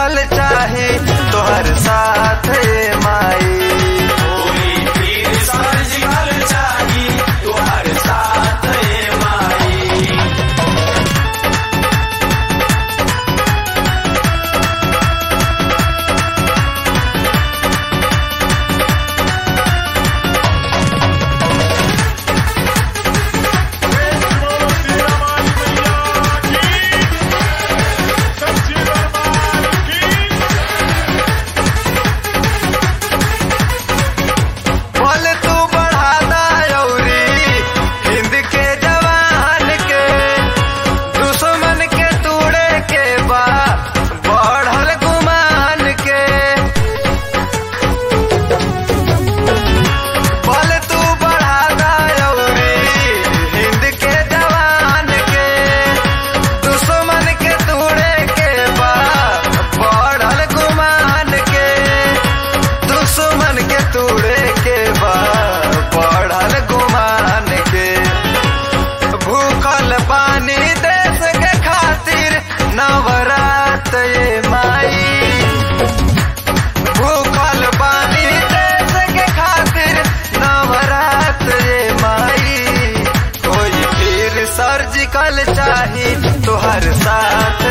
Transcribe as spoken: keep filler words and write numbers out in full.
Surgical चाही तोहर साथ माई। होई फिर सर्जिकल चाही तोहर साथ माई। बोल तू बढ़ा दौरी हिंद के जवान के दुश्मन के तूड़े के बा बढ़ल गुमान के। बोल तू बढ़ा दौरी हिंद के जवान के दुश्मन के तूड़े के बा बढ़ल गुमान के। दुश्मन के तूड़े के बा बढ़ल गुमान के। भूखल पानी देश के खातिर नवरात ये माई। भूखल पानी देश के खातिर नवरात ये माई। कोई फिर सर्जिकल चाही तोहर साथ